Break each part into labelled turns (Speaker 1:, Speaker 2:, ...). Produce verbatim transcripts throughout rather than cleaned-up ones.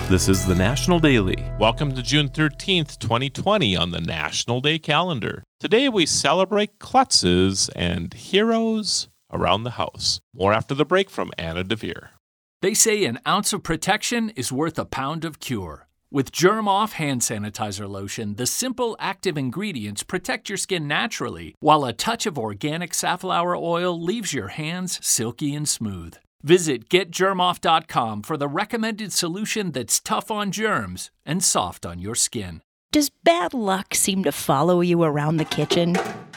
Speaker 1: This is the National Daily. Welcome to June thirteenth, twenty twenty on the National Day calendar. Today we celebrate klutzes and heroes around the house. More after the break from Anna DeVere.
Speaker 2: They say an ounce of protection is worth a pound of cure. With Germ Off hand sanitizer lotion, the simple active ingredients protect your skin naturally, while a touch of organic safflower oil leaves your hands silky and smooth. Visit get germ off dot com for the recommended solution that's tough on germs and soft on your skin.
Speaker 3: Does bad luck seem to follow you around the kitchen?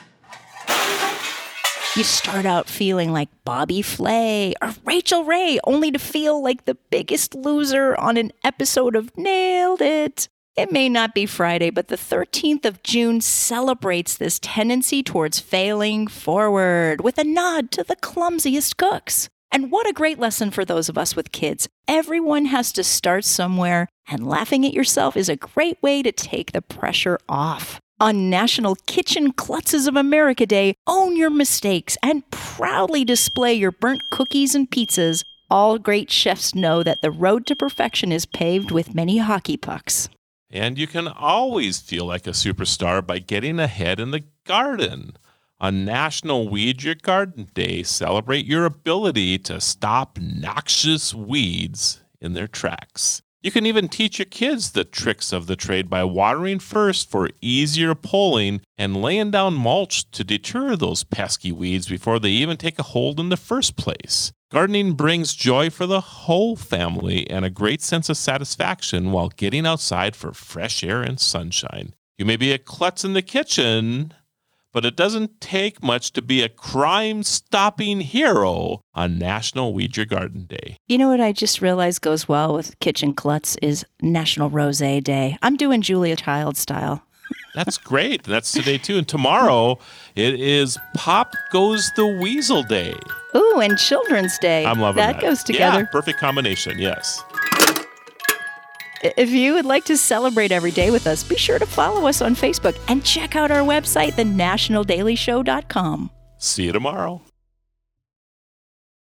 Speaker 3: You start out feeling like Bobby Flay or Rachel Ray, only to feel like the biggest loser on an episode of Nailed It. It may not be Friday, but the thirteenth of June celebrates this tendency towards failing forward with a nod to the clumsiest cooks. And what a great lesson for those of us with kids. Everyone has to start somewhere, and laughing at yourself is a great way to take the pressure off. On National Kitchen Klutzes of America Day, own your mistakes and proudly display your burnt cookies and pizzas. All great chefs know that the road to perfection is paved with many hockey pucks.
Speaker 1: And you can always feel like a superstar by getting ahead in the garden. On National Weed Your Garden Day, celebrate your ability to stop noxious weeds in their tracks. You can even teach your kids the tricks of the trade by watering first for easier pulling and laying down mulch to deter those pesky weeds before they even take a hold in the first place. Gardening brings joy for the whole family and a great sense of satisfaction while getting outside for fresh air and sunshine. You may be a klutz in the kitchen, but it doesn't take much to be a crime-stopping hero on National Weed Your Garden Day.
Speaker 3: You know what I just realized goes well with Kitchen Klutz is National Rosé Day. I'm doing Julia Child style.
Speaker 1: That's great. That's today, too. And tomorrow, it is Pop Goes the Weasel Day.
Speaker 3: Ooh, and Children's Day.
Speaker 1: I'm loving that.
Speaker 3: That goes together.
Speaker 1: Yeah, perfect combination, yes.
Speaker 3: If you would like to celebrate every day with us, be sure to follow us on Facebook and check out our website, the national daily show dot com.
Speaker 1: See you tomorrow.